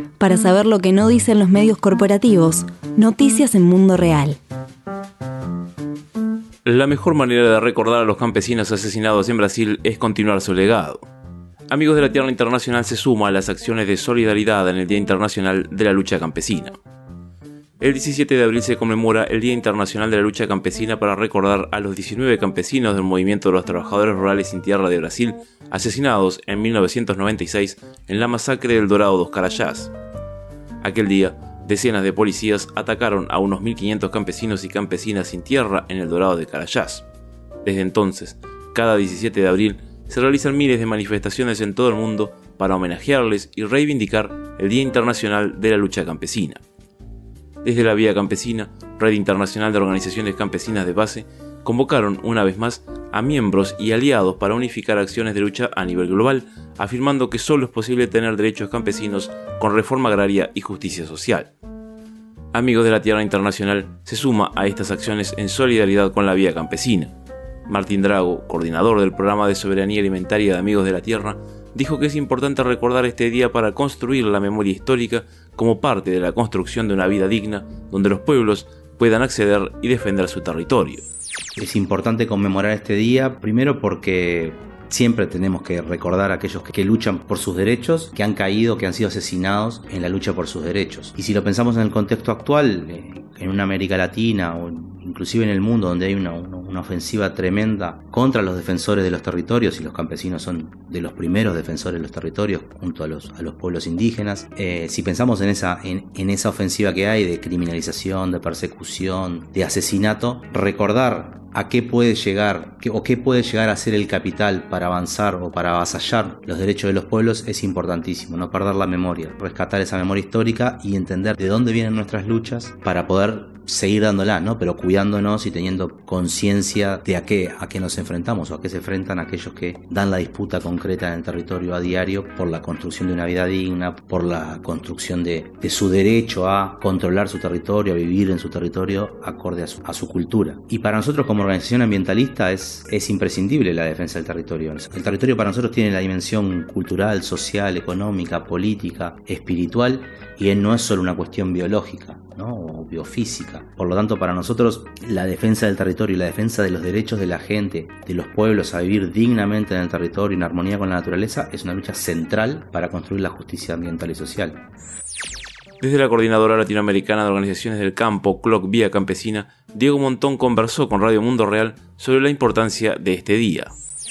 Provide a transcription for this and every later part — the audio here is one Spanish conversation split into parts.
Para saber lo que no dicen los medios corporativos, noticias en Mundo Real. La mejor manera de recordar a los campesinos asesinados en Brasil es continuar su legado. Amigos de la Tierra Internacional se suma a las acciones de solidaridad en el Día Internacional de la Lucha Campesina. El 17 de abril se conmemora el Día Internacional de la Lucha Campesina para recordar a los 19 campesinos del movimiento de los trabajadores rurales sin tierra de Brasil, asesinados en 1996 en la masacre del Dorado dos Carajás. Aquel día, decenas de policías atacaron a unos 1.500 campesinos y campesinas sin tierra en el Dorado de Carajás. Desde entonces, cada 17 de abril, se realizan miles de manifestaciones en todo el mundo para homenajearles y reivindicar el Día Internacional de la Lucha Campesina. Desde la Vía Campesina, Red Internacional de Organizaciones Campesinas de Base, convocaron una vez más a miembros y aliados para unificar acciones de lucha a nivel global, afirmando que solo es posible tener derechos campesinos con reforma agraria y justicia social. Amigos de la Tierra Internacional se suma a estas acciones en solidaridad con la Vía Campesina. Martín Drago, coordinador del programa de soberanía alimentaria de Amigos de la Tierra, dijo que es importante recordar este día para construir la memoria histórica como parte de la construcción de una vida digna donde los pueblos puedan acceder y defender su territorio. Es importante conmemorar este día, primero porque siempre tenemos que recordar a aquellos que luchan por sus derechos, que han caído, que han sido asesinados en la lucha por sus derechos. Y si lo pensamos en el contexto actual, en una América Latina o inclusive en el mundo donde hay una ofensiva tremenda contra los defensores de los territorios, y los campesinos son de los primeros defensores de los territorios junto a los pueblos indígenas, si pensamos en esa ofensiva que hay de criminalización, de persecución, de asesinato, recordar a qué puede llegar o qué puede llegar a ser el capital para avanzar o para avasallar los derechos de los pueblos es importantísimo. No perder la memoria, rescatar esa memoria histórica y entender de dónde vienen nuestras luchas para poder seguir dándola, ¿no? Pero cuidándonos y teniendo conciencia de a qué nos enfrentamos o a qué se enfrentan aquellos que dan la disputa concreta en el territorio a diario por la construcción de una vida digna, por la construcción de su derecho a controlar su territorio, a vivir en su territorio acorde a su cultura. Y para nosotros como organización ambientalista es imprescindible la defensa del territorio. El territorio para nosotros tiene la dimensión cultural, social, económica, política, espiritual, y no es solo una cuestión biológica, ¿no? O biofísica. Por lo tanto, para nosotros la defensa del territorio y la defensa de los derechos de la gente, de los pueblos a vivir dignamente en el territorio en armonía con la naturaleza es una lucha central para construir la justicia ambiental y social. Desde la Coordinadora Latinoamericana de Organizaciones del Campo, CLOC Vía Campesina, Diego Montón conversó con Radio Mundo Real sobre la importancia de este día.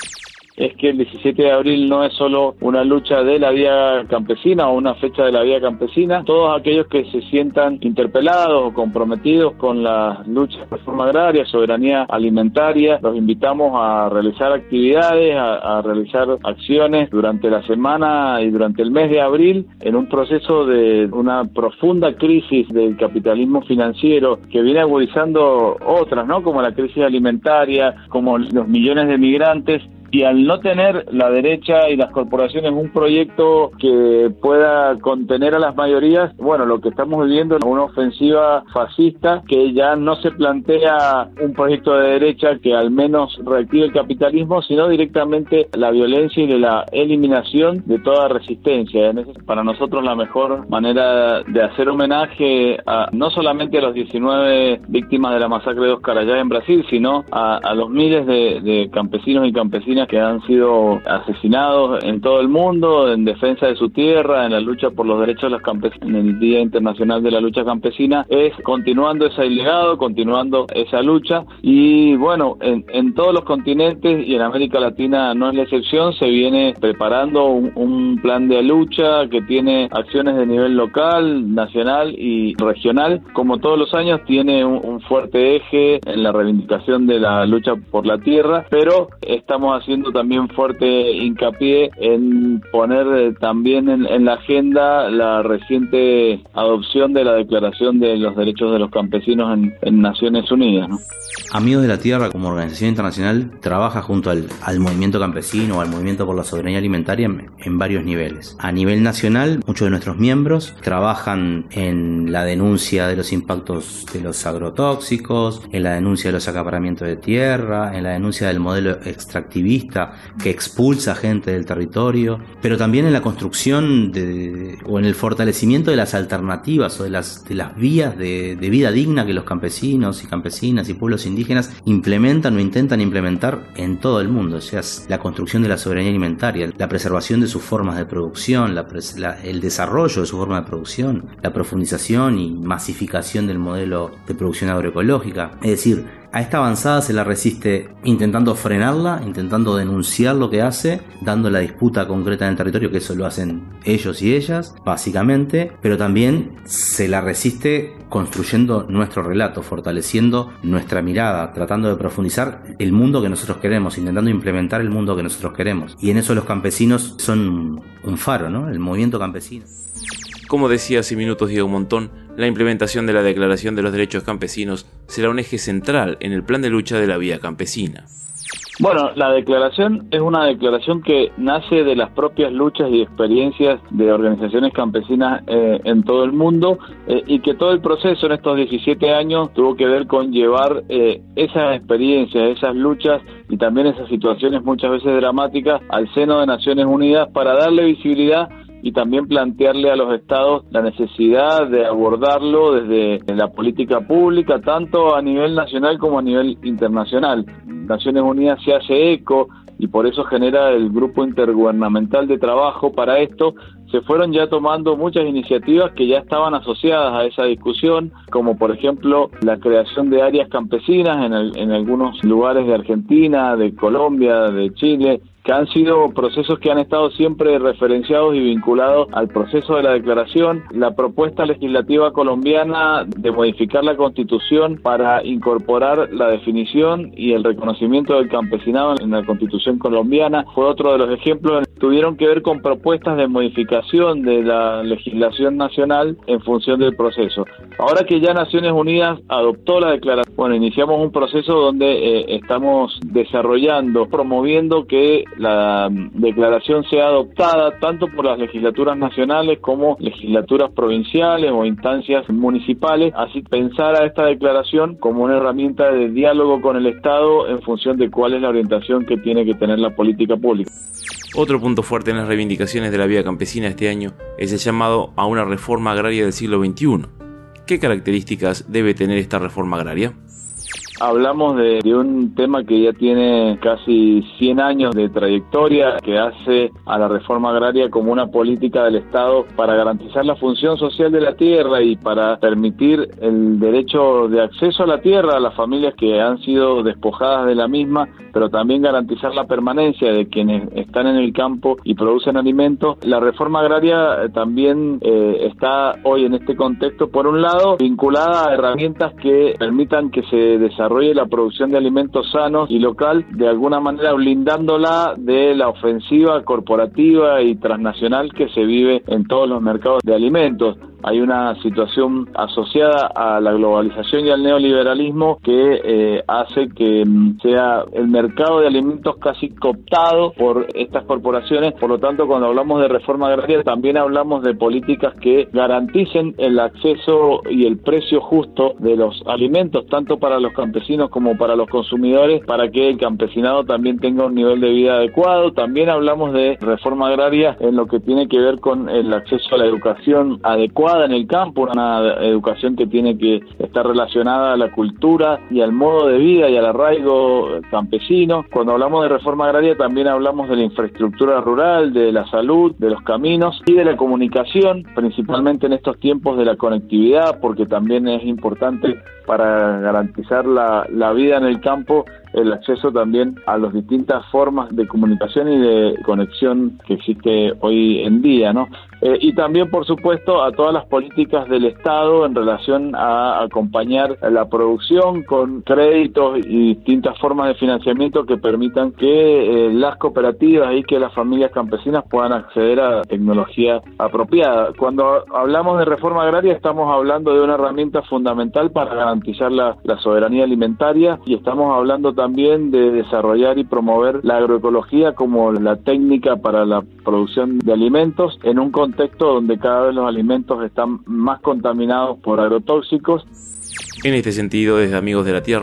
Es que el 17 de abril no es solo una lucha de la Vía Campesina o una fecha de la Vía Campesina. Todos aquellos que se sientan interpelados o comprometidos con la lucha de reforma agraria, soberanía alimentaria, los invitamos a realizar actividades, a realizar acciones durante la semana y durante el mes de abril en un proceso de una profunda crisis del capitalismo financiero que viene agudizando otras, ¿no? Como la crisis alimentaria, como los millones de migrantes. Y al no tener la derecha y las corporaciones un proyecto que pueda contener a las mayorías, bueno, lo que estamos viviendo es una ofensiva fascista que ya no se plantea un proyecto de derecha que al menos reactive el capitalismo, sino directamente la violencia y de la eliminación de toda resistencia. Para nosotros la mejor manera de hacer homenaje a no solamente a los 19 víctimas de la masacre de dos Carajás en Brasil, sino a los miles de campesinos y campesinas que han sido asesinados en todo el mundo en defensa de su tierra, en la lucha por los derechos de los campesinos, en el Día Internacional de la Lucha Campesina, es continuando ese legado, continuando esa lucha. Y bueno, en todos los continentes y en América Latina no es la excepción, se viene preparando un plan de lucha que tiene acciones de nivel local, nacional y regional. Como todos los años tiene un fuerte eje en la reivindicación de la lucha por la tierra, pero estamos haciendo también fuerte hincapié en poner también en la agenda la reciente adopción de la Declaración de los Derechos de los Campesinos en Naciones Unidas, ¿no? Amigos de la Tierra, como organización internacional, trabaja junto al movimiento campesino o al movimiento por la soberanía alimentaria en varios niveles. A nivel nacional, muchos de nuestros miembros trabajan en la denuncia de los impactos de los agrotóxicos, en la denuncia de los acaparamientos de tierra, en la denuncia del modelo extractivista latifundista que expulsa gente del territorio, pero también en la construcción o en el fortalecimiento de las alternativas o de las vías de vida digna que los campesinos y campesinas y pueblos indígenas implementan o intentan implementar en todo el mundo, o sea, la construcción de la soberanía alimentaria, la preservación de sus formas de producción, el desarrollo de su forma de producción, la profundización y masificación del modelo de producción agroecológica. Es decir, a esta avanzada se la resiste intentando frenarla, intentando denunciar lo que hace, dando la disputa concreta en el territorio, que eso lo hacen ellos y ellas, básicamente, pero también se la resiste construyendo nuestro relato, fortaleciendo nuestra mirada, tratando de profundizar el mundo que nosotros queremos, intentando implementar el mundo que nosotros queremos. Y en eso los campesinos son un faro, ¿no? El movimiento campesino. Como decía hace minutos Diego Montón, la implementación de la Declaración de los Derechos Campesinos será un eje central en el plan de lucha de la vía campesina. Bueno, la declaración es una declaración que nace de las propias luchas y experiencias de organizaciones campesinas en todo el mundo y que todo el proceso en estos 17 años tuvo que ver con llevar esas experiencias, esas luchas y también esas situaciones muchas veces dramáticas al seno de Naciones Unidas para darle visibilidad y también plantearle a los estados la necesidad de abordarlo desde la política pública, tanto a nivel nacional como a nivel internacional. Naciones Unidas se hace eco y por eso genera el Grupo Intergubernamental de Trabajo para esto. Se fueron ya tomando muchas iniciativas que ya estaban asociadas a esa discusión, como por ejemplo la creación de áreas campesinas en algunos lugares de Argentina, de Colombia, de Chile, que han sido procesos que han estado siempre referenciados y vinculados al proceso de la declaración. La propuesta legislativa colombiana de modificar la Constitución para incorporar la definición y el reconocimiento del campesinado en la Constitución colombiana fue otro de los ejemplos. Tuvieron que ver con propuestas de modificación de la legislación nacional en función del proceso. Ahora que ya Naciones Unidas adoptó la declaración, bueno, iniciamos un proceso donde estamos desarrollando, promoviendo que la declaración sea adoptada tanto por las legislaturas nacionales como legislaturas provinciales o instancias municipales, así pensar a esta declaración como una herramienta de diálogo con el Estado en función de cuál es la orientación que tiene que tener la política pública. Otro punto fuerte en las reivindicaciones de la vía campesina este año es el llamado a una reforma agraria del siglo XXI. ¿Qué características debe tener esta reforma agraria? Hablamos de un tema que ya tiene casi 100 años de trayectoria, que hace a la reforma agraria como una política del Estado para garantizar la función social de la tierra y para permitir el derecho de acceso a la tierra a las familias que han sido despojadas de la misma, pero también garantizar la permanencia de quienes están en el campo y producen alimentos. La reforma agraria también está hoy en este contexto, por un lado, vinculada a herramientas que permitan que se desarrolle la producción de alimentos sanos y local, de alguna manera blindándola de la ofensiva corporativa y transnacional que se vive en todos los mercados de alimentos. Hay una situación asociada a la globalización y al neoliberalismo que hace que sea el mercado de alimentos casi cooptado por estas corporaciones. Por lo tanto, cuando hablamos de reforma agraria, también hablamos de políticas que garanticen el acceso y el precio justo de los alimentos, tanto para los campesinos como para los consumidores, para que el campesinado también tenga un nivel de vida adecuado. También hablamos de reforma agraria en lo que tiene que ver con el acceso a la educación adecuada en el campo, una educación que tiene que estar relacionada a la cultura y al modo de vida y al arraigo campesino. Cuando hablamos de reforma agraria también hablamos de la infraestructura rural, de la salud, de los caminos y de la comunicación, principalmente en estos tiempos de la conectividad, porque también es importante para garantizar la vida en el campo, el acceso también a las distintas formas de comunicación y de conexión que existe hoy en día, ¿no? Y también, por supuesto, a todas las políticas del Estado en relación a acompañar la producción con créditos y distintas formas de financiamiento que permitan que las cooperativas y que las familias campesinas puedan acceder a tecnología apropiada. Cuando hablamos de reforma agraria estamos hablando de una herramienta fundamental para garantizar la soberanía alimentaria y estamos hablando también de desarrollar y promover la agroecología como la técnica para la producción de alimentos en un contexto donde cada vez los alimentos están más contaminados por agrotóxicos. En este sentido, desde Amigos de la Tierra,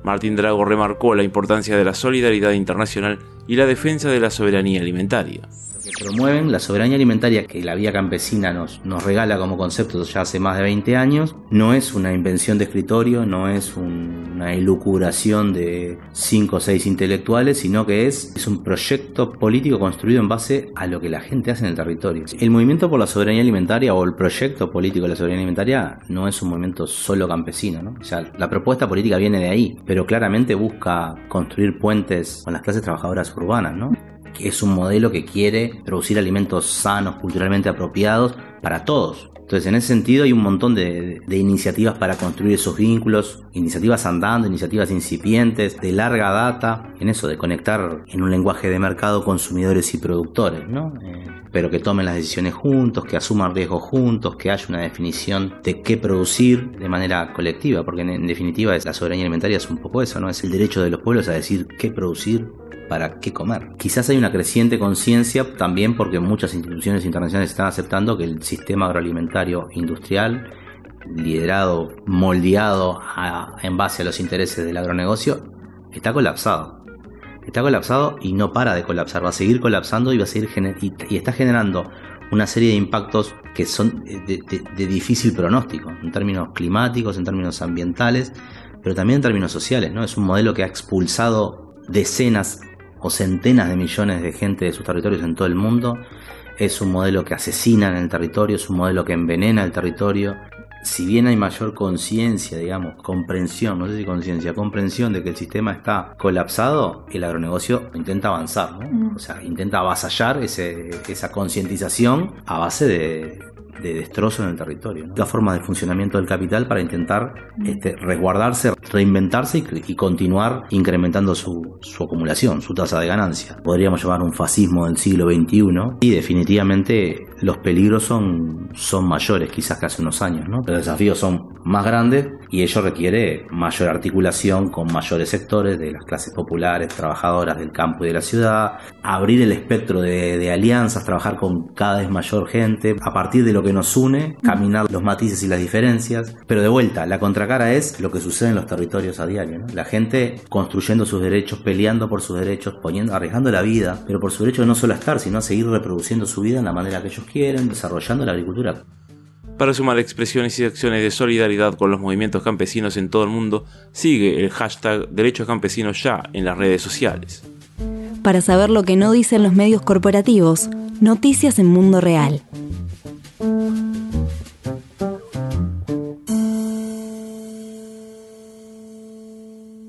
Martín Drago remarcó la importancia de la solidaridad internacional y la defensa de la soberanía alimentaria. Que promueven la soberanía alimentaria que la vía campesina nos regala como concepto ya hace más de 20 años, no es una invención de escritorio, no es una elucubración de 5 o 6 intelectuales, sino que es un proyecto político construido en base a lo que la gente hace en el territorio. El movimiento por la soberanía alimentaria o el proyecto político de la soberanía alimentaria no es un movimiento solo campesino, ¿no? O sea, la propuesta política viene de ahí, pero claramente busca construir puentes con las clases trabajadoras urbanas, ¿no? Que es un modelo que quiere producir alimentos sanos, culturalmente apropiados para todos. Entonces, en ese sentido hay un montón de iniciativas para construir esos vínculos, iniciativas andando, iniciativas incipientes, de larga data, en eso de conectar en un lenguaje de mercado consumidores y productores, ¿no? Pero que tomen las decisiones juntos, que asuman riesgos juntos, que haya una definición de qué producir de manera colectiva, porque en definitiva la soberanía alimentaria es un poco eso, ¿no? Es el derecho de los pueblos a decir qué producir para qué comer. Quizás hay una creciente conciencia también porque muchas instituciones internacionales están aceptando que el sistema agroalimentario industrial, liderado, moldeado en base a los intereses del agronegocio, está colapsado. Está colapsado y no para de colapsar, va a seguir colapsando y va a seguir y está generando una serie de impactos que son de difícil pronóstico, en términos climáticos, en términos ambientales, pero también en términos sociales, ¿no? Es un modelo que ha expulsado decenas o centenas de millones de gente de sus territorios en todo el mundo. Es un modelo que asesina en el territorio, es un modelo que envenena el territorio. Si bien hay mayor conciencia, digamos, comprensión, no sé si conciencia, comprensión de que el sistema está colapsado, el agronegocio intenta avanzar, ¿no? O sea, intenta avasallar esa concientización a base de destrozo en el territorio, ¿no? La forma de funcionamiento del capital para intentar resguardarse, reinventarse y continuar incrementando su acumulación, su tasa de ganancia. Podríamos llamar un fascismo del siglo XXI y definitivamente los peligros son mayores quizás que hace unos años, ¿no? Los desafíos son más grandes y ello requiere mayor articulación con mayores sectores de las clases populares, trabajadoras del campo y de la ciudad, abrir el espectro de alianzas, trabajar con cada vez mayor gente, a partir de lo que nos une, caminar los matices y las diferencias, pero de vuelta, la contracara es lo que sucede en los territorios a diario, ¿no? La gente construyendo sus derechos, peleando por sus derechos, arriesgando la vida, pero por su derecho no solo a estar, sino a seguir reproduciendo su vida en la manera que ellos quieren, desarrollando la agricultura. Para sumar expresiones y acciones de solidaridad con los movimientos campesinos en todo el mundo, sigue el hashtag Derechos Campesinos Ya en las redes sociales. Para saber lo que no dicen los medios corporativos, noticias en Mundo Real.